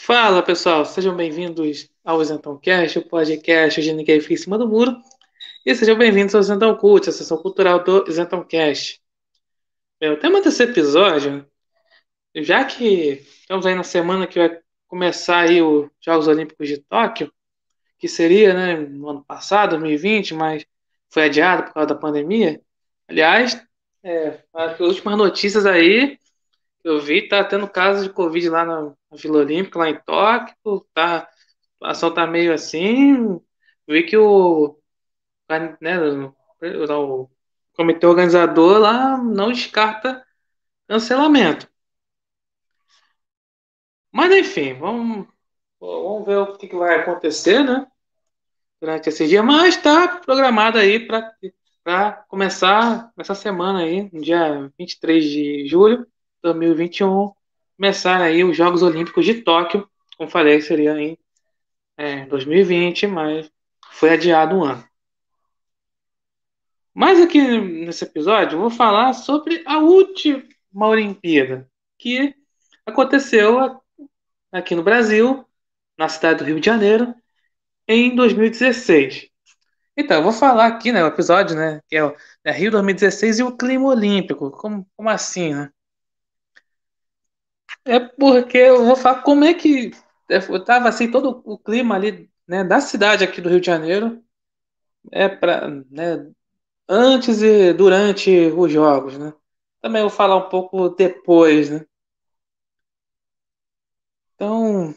Fala pessoal, sejam bem-vindos ao Isentão Cast, o podcast de ninguém fica em cima do muro. E sejam bem-vindos ao Isentão Cult, a sessão cultural do Isentão Cast. O tema desse episódio, já que estamos aí na semana que vai começar aí os Jogos Olímpicos de Tóquio, que seria, né, no ano passado, 2020, mas foi adiado por causa da pandemia. Aliás, as últimas notícias aí eu vi, tá tendo casos de Covid lá na Vila Olímpica, lá em Tóquio, tá, a situação tá meio assim. Vi que né, o comitê organizador lá não descarta cancelamento. Mas enfim, vamos ver o que vai acontecer, né, durante esse dia. Mas está programado aí para começar essa semana aí, no dia 23 de julho de 2021, começar aí os Jogos Olímpicos de Tóquio. Como falei, seria em 2020, mas foi adiado um ano. Mas aqui nesse episódio eu vou falar sobre a última Olimpíada que aconteceu aqui no Brasil, na cidade do Rio de Janeiro, em 2016. Então, eu vou falar aqui, né, o episódio, né, que é o Rio 2016 e o clima olímpico. Como assim, né? É porque eu vou falar como é que tava assim todo o clima ali, né, da cidade aqui do Rio de Janeiro, para, né, antes e durante os jogos, né? Também vou falar um pouco depois, né? Então,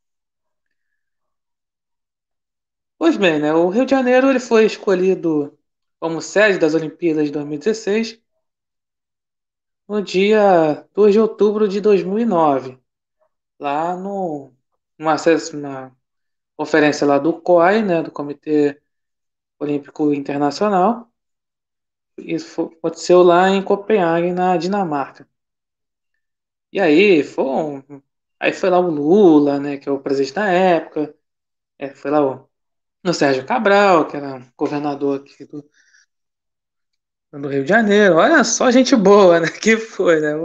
pois bem, né? O Rio de Janeiro ele foi escolhido como sede das Olimpíadas de 2016 no dia 2 de outubro de 2009, lá no numa conferência lá do COI, né, do Comitê Olímpico Internacional. Aconteceu lá em Copenhague, na Dinamarca. E aí foi lá o Lula, né, que é o presidente da época, foi lá o Sérgio Cabral, que era governador aqui do Rio de Janeiro. Olha só, gente boa, né? Que foi, né?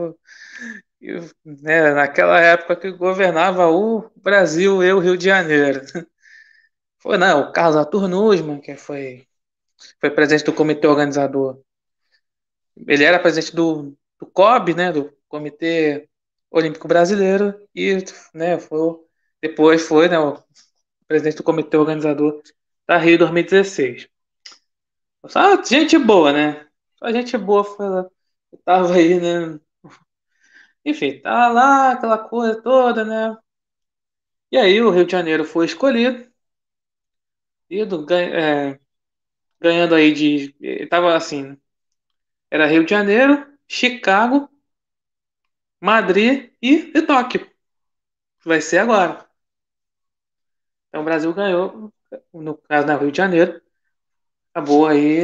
Naquela época que governava o Brasil e o Rio de Janeiro. Foi, não, o Carlos Arthur Nussmann, que foi presidente do comitê organizador. Ele era presidente do COB, né? Do Comitê Olímpico Brasileiro, e né, depois foi, né, o presidente do comitê organizador da Rio 2016. Só gente boa, né? Só gente boa foi lá. Eu tava aí, né? Enfim, tá lá, aquela coisa toda, né? E aí o Rio de Janeiro foi escolhido, ganhando aí tava assim, era Rio de Janeiro, Chicago, Madrid e Tóquio, que vai ser agora. Então o Brasil ganhou, no caso, na Rio de Janeiro, acabou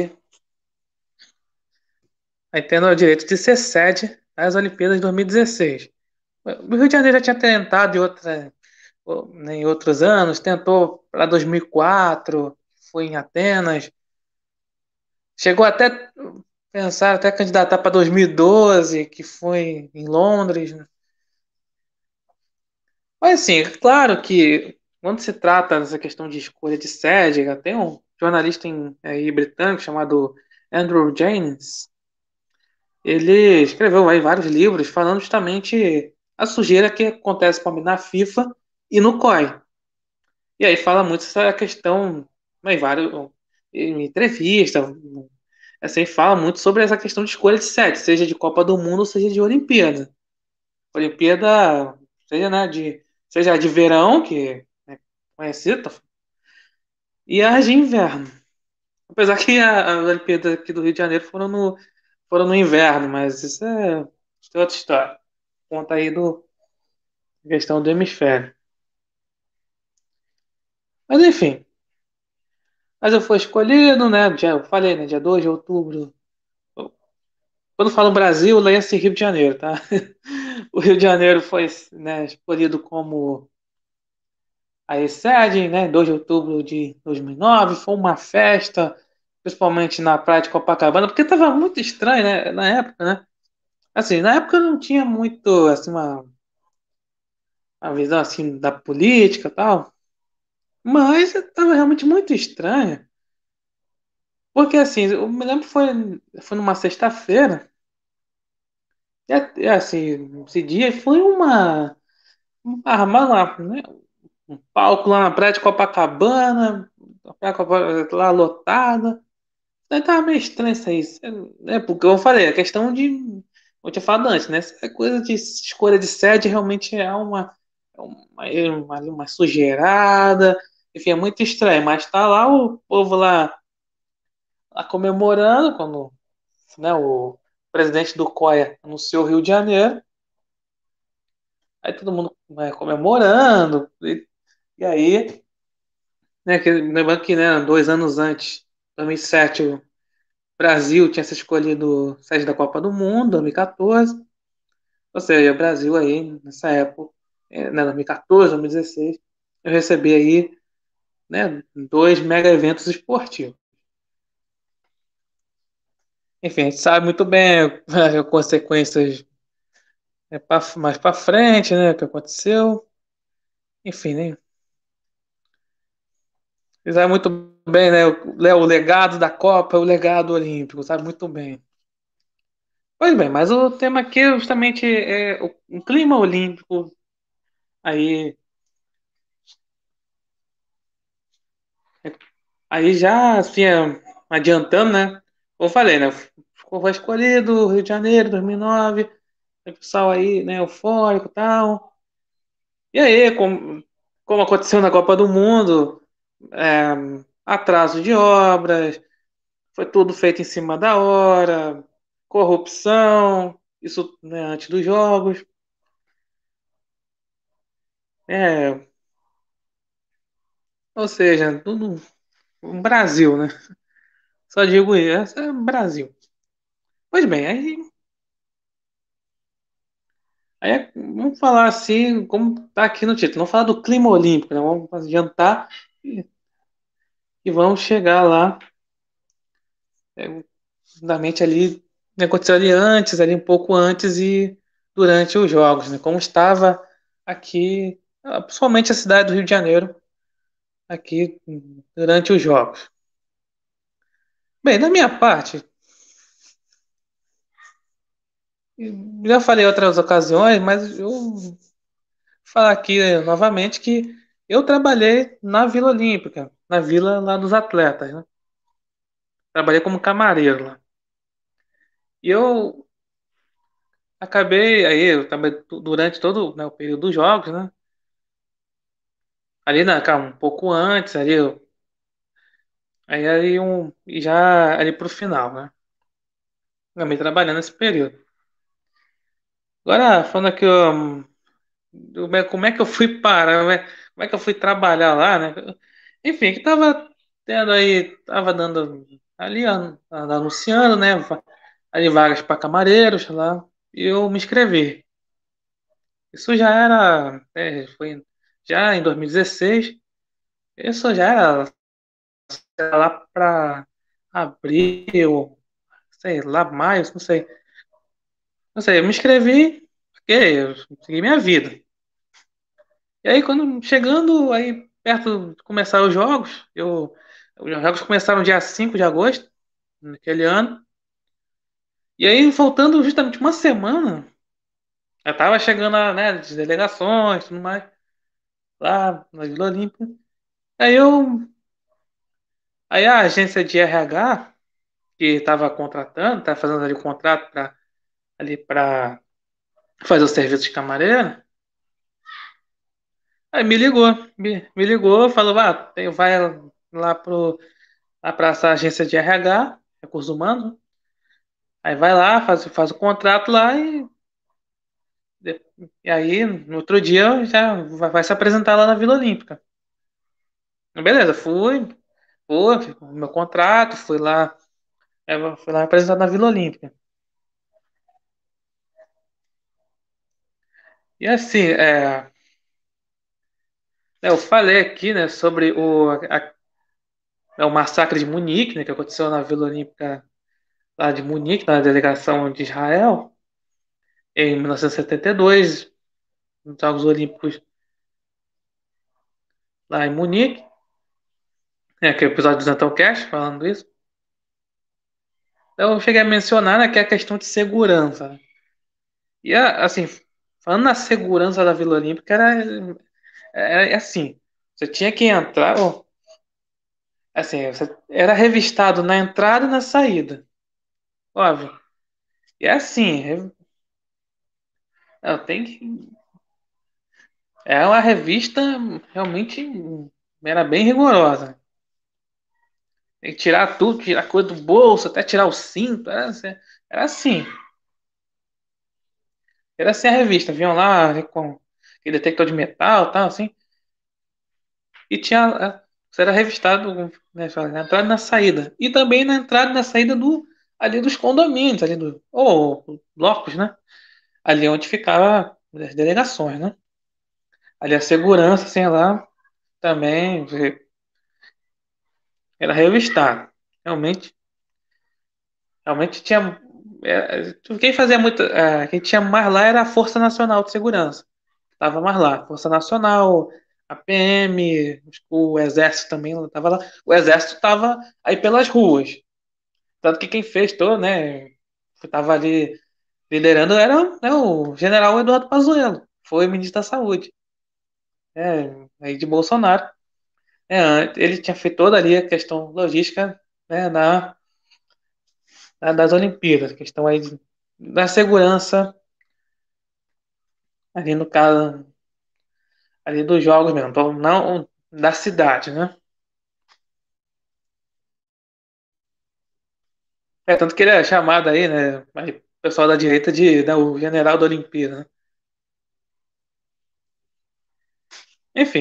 aí tendo o direito de ser sede das Olimpíadas de 2016. O Rio de Janeiro já tinha tentado em outros anos, tentou para 2004, foi em Atenas, chegou até pensar até candidatar para 2012, que foi em Londres, né? Mas assim, claro que quando se trata dessa questão de escolha de sede, tem um jornalista aí britânico chamado Andrew James. Ele escreveu aí vários livros falando justamente a sujeira que acontece na FIFA e no COI. E aí fala muito essa questão, em vários em entrevista, assim, fala muito sobre essa questão de escolha de sede, seja de Copa do Mundo, seja de Olimpíada. Olimpíada, seja, né, seja de verão, que é conhecida, e as de inverno. Apesar que a Olimpíada aqui do Rio de Janeiro foram no inverno, mas isso é outra história. Conta aí questão do hemisfério. Mas enfim, mas eu fui escolhido, né? Eu falei, né? Dia 2 de outubro. Quando falo Brasil, leia-se Rio de Janeiro, tá? O Rio de Janeiro foi, né, escolhido como a sede, né? 2 de outubro de 2009. Foi uma festa, principalmente na praia de Copacabana, porque estava muito estranho, né? Na época, né? Assim, na época não tinha muito, assim, a visão assim da política e tal. Mas estava realmente muito estranha. Porque assim, eu me lembro que foi numa sexta-feira. Assim, esse dia foi armar lá, né? Um palco lá na praia de Copacabana, a praia de Copacabana lá lotada. Daí tava meio estranho isso aí. É, porque eu falei, a questão de. Eu tinha falado antes, né? Essa coisa de escolha de sede realmente uma sujeirada. Enfim, é muito estranho. Mas tá lá o povo lá comemorando, quando, né, o presidente do COIA anunciou o Rio de Janeiro. Aí todo mundo comemorando. E aí, né, lembrando que, né, 2 anos antes, 2007, o Brasil tinha se escolhido sede da Copa do Mundo, 2014. Ou seja, o Brasil aí, nessa época, né, 2014, 2016, eu recebi aí, né, dois mega eventos esportivos. Enfim, a gente sabe muito bem as consequências, né, mais para frente, né, o que aconteceu. Enfim, né, você sabe muito bem, né, o legado da Copa, o legado olímpico, sabe muito bem. Pois bem, mas o tema aqui justamente é o clima olímpico aí, aí já assim, adiantando, né? Como eu falei, né? Foi escolhido Rio de Janeiro, 2009, o pessoal aí, né, eufórico e tal. E aí, como aconteceu na Copa do Mundo, é, atraso de obras, foi tudo feito em cima da hora, corrupção, isso, né, antes dos jogos. É, ou seja, tudo um Brasil, né? Só digo isso, é Brasil. Pois bem, vamos falar assim, como tá aqui no título, vamos falar do clima olímpico, né? Vamos adiantar e vamos chegar lá, é, fundamentalmente ali, né, aconteceu ali antes, ali um pouco antes e durante os jogos, né? Como estava aqui, principalmente a cidade do Rio de Janeiro, aqui durante os jogos. Bem, da minha parte, já falei em outras ocasiões, mas eu vou falar aqui novamente que eu trabalhei na Vila Olímpica, na Vila lá dos Atletas, né? Trabalhei como camareiro lá. E eu acabei, aí, eu trabalhei durante todo, né, o período dos jogos, né? Ali, um pouco antes, ali, e já ali pro final, né? Acabei trabalhando nesse período. Agora, falando aqui, como é que eu fui parar, né? Como é que eu fui trabalhar lá, né? Enfim, que tava tendo aí, tava dando ali, anunciando, né? Ali vagas para camareiros lá, e eu me inscrevi. Isso já era, foi já em 2016, isso já era, sei lá, para abril, sei lá, maio, não sei. Não sei, eu me inscrevi, porque eu segui minha vida. E aí, quando chegando aí perto de começar os jogos, os jogos começaram dia 5 de agosto, naquele ano. E aí, faltando justamente uma semana, eu tava chegando, né, as delegações, tudo mais, lá na Vila Olímpica. Aí eu, aí a agência de RH que estava contratando, estava fazendo ali o contrato para fazer o serviço de camareira, aí me ligou, me ligou, falou, vai lá lá para essa agência de RH, recursos humanos. Aí vai lá, faz o contrato lá e aí no outro dia já vai se apresentar lá na Vila Olímpica. Beleza, fui, com o meu contrato, fui lá apresentar na Vila Olímpica. E assim, eu falei aqui, né, sobre o massacre de Munique, né, que aconteceu na Vila Olímpica lá de Munique, na delegação de Israel, em 1972, nos Jogos Olímpicos lá em Munique, aquele episódio do Zantão Cash falando isso. Então, eu cheguei a mencionar, né, que é a questão de segurança, né? E assim, falando na segurança da Vila Olímpica, era assim, você tinha que entrar, ó, assim, você era revistado na entrada e na saída, óbvio. E é assim, tem que, é uma revista realmente era bem rigorosa. Tem que tirar tudo, tirar coisa do bolso, até tirar o cinto, era assim. Era assim a revista, vinham lá né, com aquele detector de metal e tal, assim. E tinha. Você era revistado né, na entrada e na saída. E também na entrada e na saída ali dos condomínios, ali ou blocos, né? Ali onde ficava as delegações, né? Ali a segurança, assim, lá também era revistado. Realmente, realmente tinha. Quem fazia muito. Quem tinha mais lá era a Força Nacional de Segurança. Tava mais lá. Força Nacional, a PM, o Exército também estava lá. O Exército estava aí pelas ruas. Tanto que quem fez todo, né, que estava ali liderando era né, o general Eduardo Pazuello, foi ministro da Saúde, aí de Bolsonaro. Ele tinha feito toda ali a questão logística né, das Olimpíadas, questão aí da segurança, ali no caso, ali dos jogos mesmo, então, não da cidade, né? Tanto que ele é chamado aí, né? Aí, o pessoal da direita de o general da Olimpíada, né? Enfim,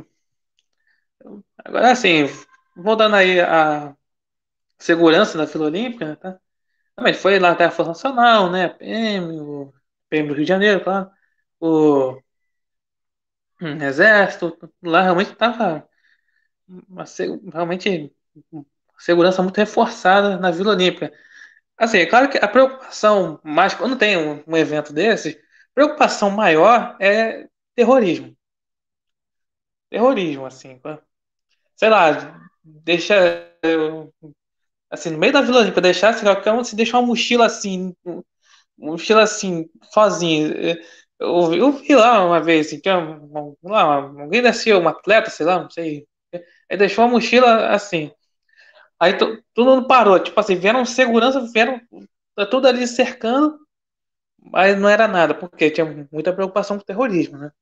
agora assim, vou dando aí a segurança da fila olímpica, né, tá? Também foi lá até a Força Nacional, né? A PM, o PM do Rio de Janeiro, claro. O Exército, lá realmente estava realmente uma segurança muito reforçada na Vila Olímpica. Assim, é claro que a preocupação mais quando tem um evento desses, preocupação maior é terrorismo. Terrorismo, assim. Sei lá, deixa assim, no meio da Vila Olímpica, deixar assim, qualquer um se deixar uma mochila assim, sozinho. Eu vi lá uma vez, assim, alguém desceu, um atleta, sei lá, não sei. Aí deixou a mochila assim. Aí todo mundo parou, tipo assim, vieram segurança, vieram tá tudo ali cercando, mas não era nada, porque tinha muita preocupação com o terrorismo, né?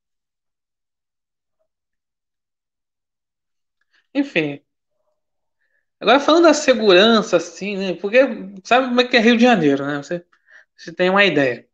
Enfim, agora falando da segurança, assim, né? Porque sabe como é que é Rio de Janeiro, né? Você tem uma ideia.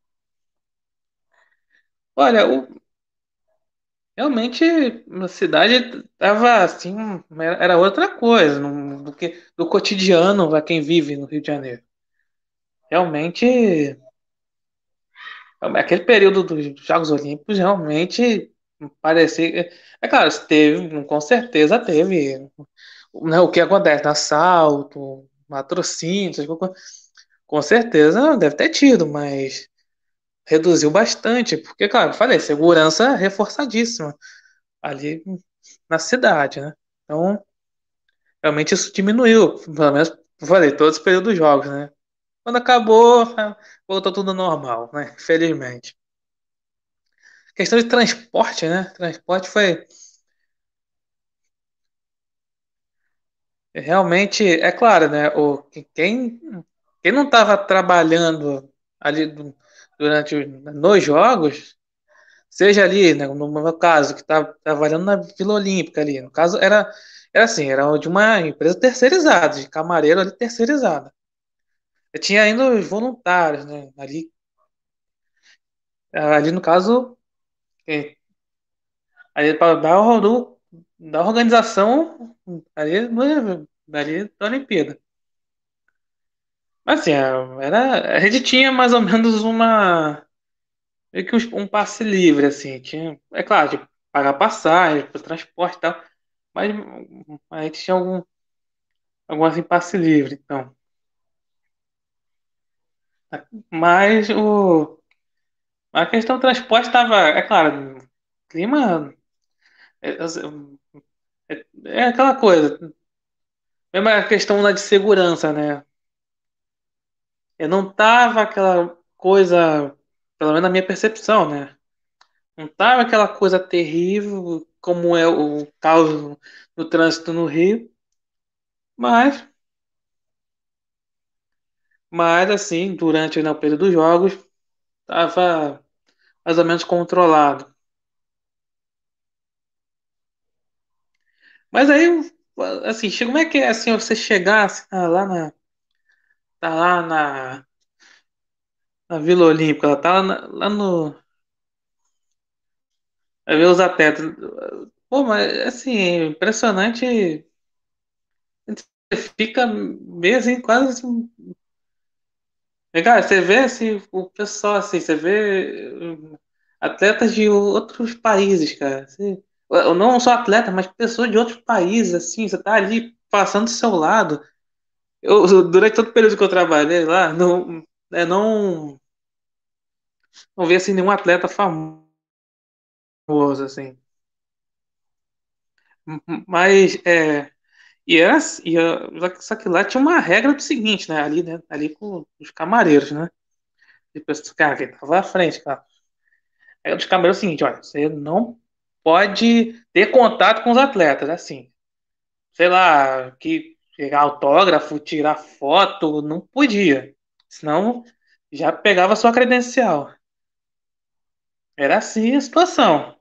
Olha, realmente a cidade tava assim, era outra coisa do cotidiano para quem vive no Rio de Janeiro. Realmente, aquele período dos Jogos Olímpicos realmente parecia. É claro, teve, com certeza teve, né, o que acontece, assalto, latrocínio, essas coisas, com certeza deve ter tido, mas reduziu bastante, porque, claro, eu falei, segurança reforçadíssima ali na cidade, né? Então, realmente isso diminuiu, pelo menos, eu falei, todos os períodos dos jogos, né? Quando acabou, voltou tudo normal, né? Felizmente. Questão de transporte, né? Transporte foi realmente, é claro, né? Quem não estava trabalhando ali nos jogos, seja ali, né, no meu caso, que estava trabalhando na Vila Olímpica ali, no caso era assim, era de uma empresa terceirizada, de camareiro ali terceirizada. Eu tinha ainda os voluntários, né? Ali no caso, eh, ali para da organização ali da Olimpíada. Assim, a gente tinha mais ou menos meio que um passe livre, assim, tinha, é claro, de pagar passagem, para transporte e tal, mas a gente tinha algumas em passe livre, então. Mas a questão do transporte estava, é claro, clima. É aquela coisa, mesmo a questão lá de segurança, né? Eu não tava aquela coisa, pelo menos na minha percepção, né? Não tava aquela coisa terrível como é o caos no trânsito no Rio, mas, mas assim, durante, né, o período dos jogos, tava mais ou menos controlado. Mas aí, assim, como é que é assim, você chegar assim, tá lá na Vila Olímpica, ela tá lá no, vai ver os atletas. Pô, mas assim, é impressionante. Você fica meio assim, quase assim. Cara, você vê assim, o pessoal assim, você vê atletas de outros países, cara. Não só atletas, mas pessoas de outros países, assim, você tá ali passando do seu lado. Durante todo o período que eu trabalhei lá, não vi assim nenhum atleta famoso, assim. Mas só que lá tinha uma regra do seguinte, né? Ali com os camareiros, né? Depois, cara, quem tava à frente, cara. A regra dos camareiros é o seguinte, olha, você não pode ter contato com os atletas, assim. Sei lá, que pegar autógrafo, tirar foto, não podia. Senão já pegava sua credencial. Era assim a situação.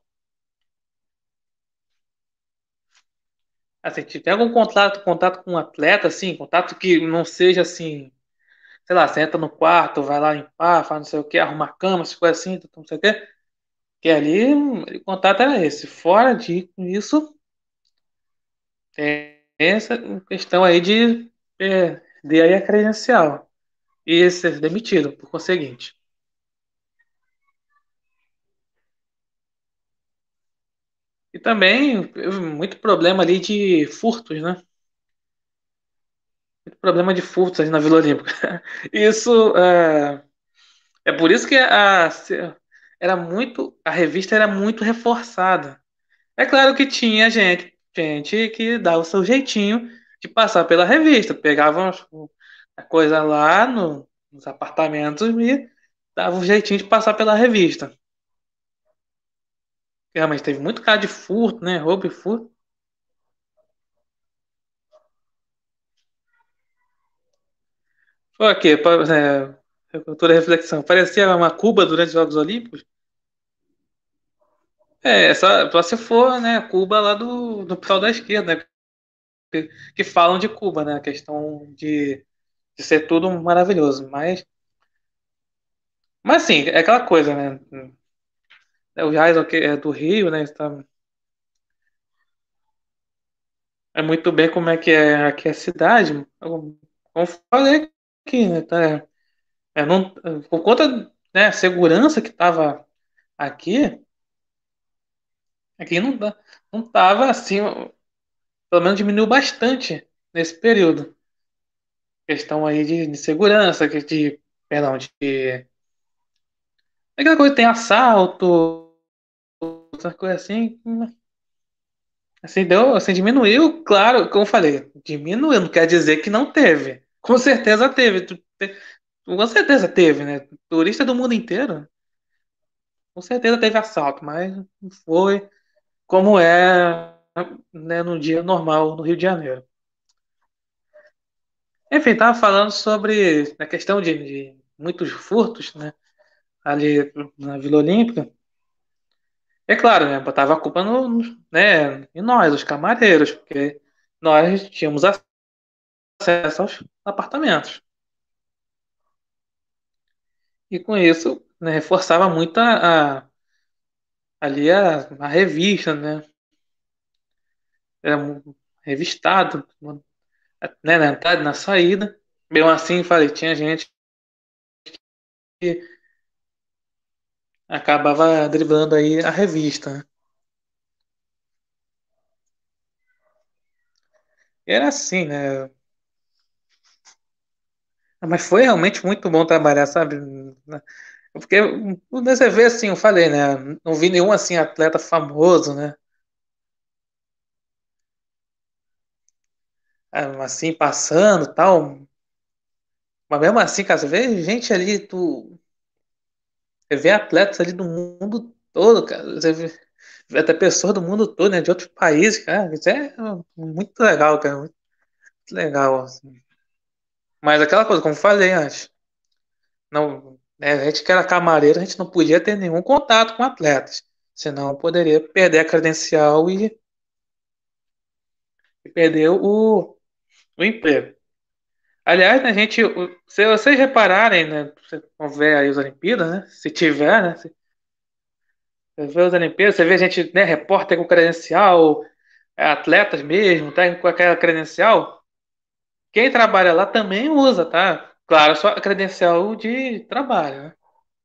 Assim, se tem algum contato com um atleta, assim, contato que não seja assim, sei lá, você entra no quarto, vai lá limpar, faz não sei o que, arruma a cama, essas coisas assim, não sei o que, que ali o contato era esse. Fora disso, tem essa questão aí de perder aí a credencial e ser demitido, por conseguinte. E também muito problema ali de furtos, né? Muito problema de furtos ali na Vila Olímpica. Isso é por isso que a revista era muito reforçada. É claro que tinha gente que dava o seu jeitinho de passar pela revista, pegava a coisa lá nos apartamentos e dava um jeitinho de passar pela revista. Realmente teve muito caso de furto, né? Roubo e furto. Foi o quê? Cultura reflexão. Parecia uma Cuba durante os Jogos Olímpicos. Só se for, né, Cuba lá do pessoal da esquerda, né, que falam de Cuba, né, a questão de ser tudo maravilhoso. Mas assim, é aquela coisa, né, o Jais é do Rio, né, é muito bem como é que é aqui a cidade, como eu falei aqui, né, não, por conta, né, a segurança que estava aqui, aqui não tava assim, pelo menos diminuiu bastante nesse período. Questão aí de segurança, perdão, aquela coisa tem assalto, essas coisas assim, assim, diminuiu, claro, como eu falei, diminuiu, não quer dizer que não teve. Com certeza teve, com certeza teve, né? Turista do mundo inteiro, com certeza teve assalto, mas não foi como é, né, no dia normal no Rio de Janeiro. Enfim, tava falando sobre a questão de muitos furtos, né, ali na Vila Olímpica. É claro, né? Botava a culpa né, em nós, os camareiros, porque nós tínhamos acesso aos apartamentos. E com isso, né, reforçava muito ali a revista, né? Era revistado, né, na entrada e na saída. Mesmo assim, falei, tinha gente que acabava driblando aí a revista, né? E era assim, né? Mas foi realmente muito bom trabalhar, sabe? Porque você vê assim, eu falei, né? Não vi nenhum assim atleta famoso, né? assim, passando, tal. Mas mesmo assim, cara, você vê gente ali, você vê atletas ali do mundo todo, cara. Você vê até pessoas do mundo todo, né? De outros países, cara. Isso é muito legal, cara. Muito legal, assim. Mas aquela coisa, como eu falei antes, não, né, a gente que era camareiro, a gente não podia ter nenhum contato com atletas. Senão poderia perder a credencial e perder o emprego. Aliás, né, se vocês repararem, né, se vocês vão ver aí as Olimpíadas, né, se tiver, né, se você vê as Olimpíadas, você vê gente, né, repórter com credencial, atletas mesmo, técnico com aquela credencial, quem trabalha lá também usa, tá? Claro, só a credencial de trabalho, né?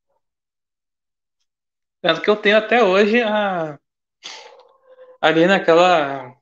Tanto que eu tenho até hoje ali naquela.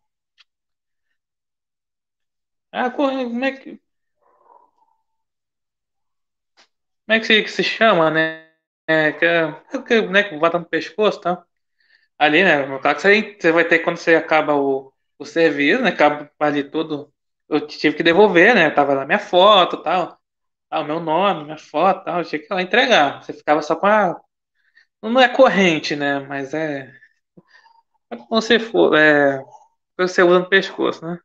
Como é que se chama, né? Né, que bota no pescoço, tá? Ali, né? No caso, você vai ter quando você acaba o serviço, né? Acaba ali tudo. Eu tive que devolver, né? Tava lá minha foto e tal. Ah, o meu nome, minha foto e tal. Eu tinha que ir lá entregar. Você ficava só com a. Não é corrente, né? Mas é como você for. Você usa no pescoço, né?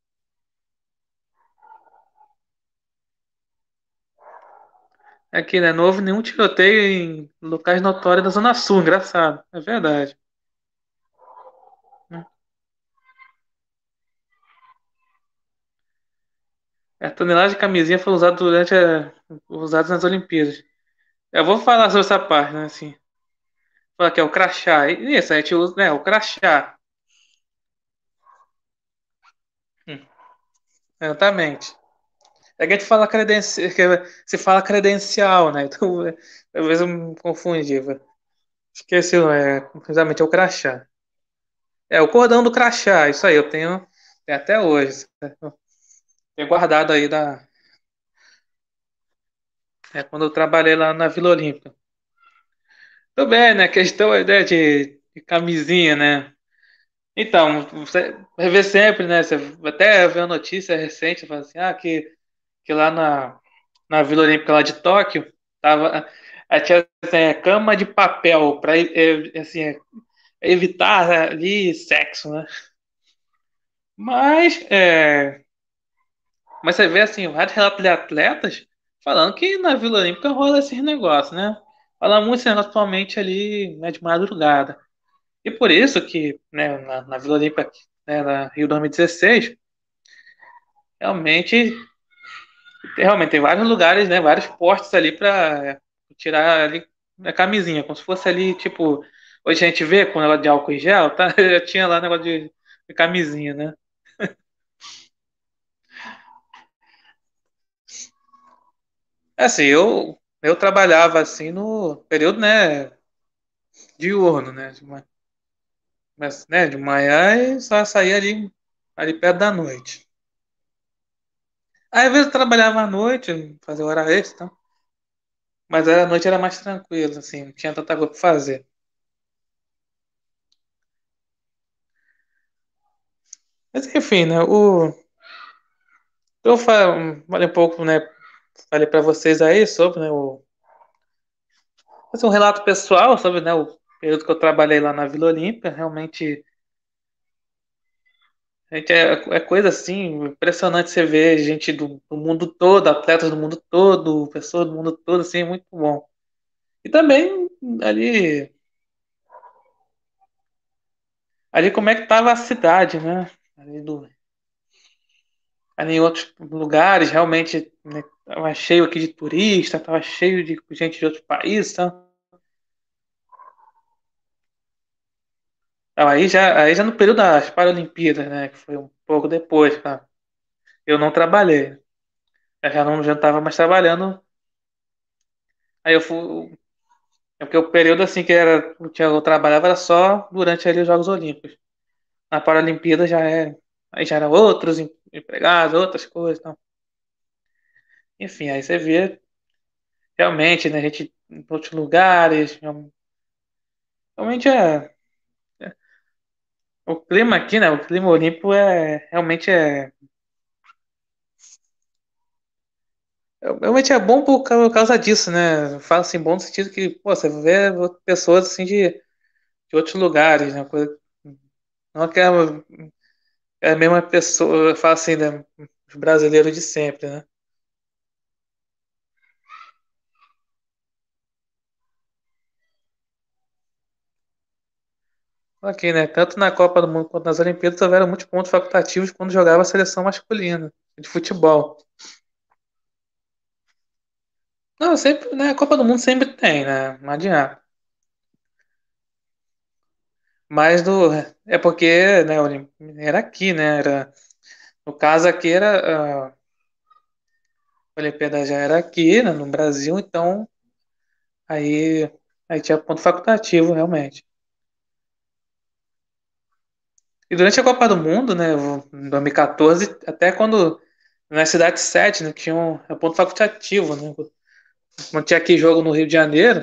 Aqui, né? Não houve nenhum tiroteio em locais notórios da Zona Sul. Engraçado. É verdade. Né? A tonelagem de camisinha foi usada usadas nas Olimpíadas. Eu vou falar sobre essa parte, né? Assim. Falar que é o crachá. Isso, a gente usa, né? O crachá. Hum, exatamente. É que a gente fala credencial, se fala credencial, né? Então, talvez eu me confundi. Esqueci, não é? Exatamente, é o crachá. É o cordão do crachá, isso aí, tenho até hoje. Tenho guardado aí quando eu trabalhei lá na Vila Olímpica. Tudo bem, né? Questão é de camisinha, né? Então, você vai ver sempre, né? Você até vê a notícia recente, fala assim, que lá na Vila Olímpica lá de Tóquio, tava, tinha assim, cama de papel para assim, evitar ali sexo, né? Mas, mas você vê assim, vários relatos de atletas falando que na Vila Olímpica rola esses negócios, né? Fala muito esse negócio atualmente ali, né, de madrugada. E por isso que, né, na Vila Olímpica, né, na Rio 2016, realmente, realmente tem vários lugares, né, vários postes ali para tirar ali a camisinha, como se fosse ali, tipo, hoje a gente vê com o negócio de álcool em gel, tá? Já tinha lá negócio de camisinha, né? Assim, eu trabalhava assim no período, né, diurno, né, de manhã e só saía ali perto da noite. Aí, às vezes eu trabalhava à noite, fazia hora extra, tá? Mas a noite era mais tranquilo, assim, não tinha tanta coisa pra fazer. Mas enfim, né, eu falei um pouco, né, falei pra vocês aí sobre, né, fazer um relato pessoal sobre, né, o período que eu trabalhei lá na Vila Olímpia. Realmente, é coisa assim, impressionante você ver gente do mundo todo, atletas do mundo todo, pessoas do mundo todo, assim, é muito bom. E também ali como é que tava a cidade, né? Ali em outros lugares, realmente, né, tava cheio aqui de turista, tava cheio de gente de outros países, tá? Então, aí já no período das Paralimpíadas, né? Que foi um pouco depois, tá? Eu não trabalhei. Eu já estava mais trabalhando. Aí eu fui. É porque o período assim eu trabalhava era só durante ali os Jogos Olímpicos. Na Paralimpíada aí já eram outros empregados, outras coisas, então. Enfim, aí você vê realmente, né, a gente em outros lugares, realmente o clima aqui, né, o clima olímpico realmente realmente é bom por causa disso, né? Fala assim, bom no sentido que, pô, você vê pessoas assim de outros lugares, né? Não que é a mesma pessoa, fala assim, né? Os brasileiros de sempre, né? Ok, né? Tanto na Copa do Mundo quanto nas Olimpíadas houveram muitos pontos facultativos quando jogava a seleção masculina de futebol. Não, sempre, né? A Copa do Mundo sempre tem, né? Não adianta. Mas é porque, né, era aqui, né? No caso aqui a Olimpíada já era aqui, né, no Brasil, então aí, aí tinha ponto facultativo, realmente. E durante a Copa do Mundo, né, em 2014, até quando na cidade 7, né, tinha um ponto facultativo, né? Quando tinha aqui jogo no Rio de Janeiro,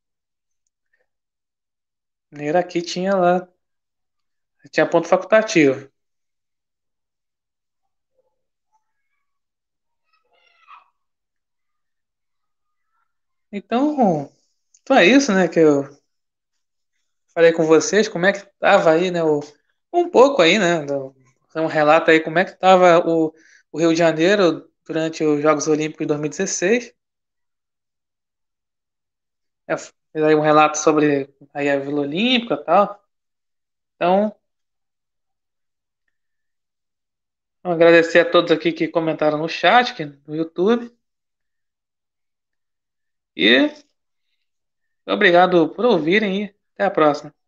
era aqui tinha lá, tinha ponto facultativo. Então, então é isso, né, que eu falei com vocês, como é que tava aí, né, um pouco aí, né, um relato aí como é que tava o Rio de Janeiro durante os Jogos Olímpicos de 2016. Fez aí um relato sobre aí a Vila Olímpica e tal. Então, agradecer a todos aqui que comentaram no chat, aqui no YouTube. E obrigado por ouvirem e até a próxima.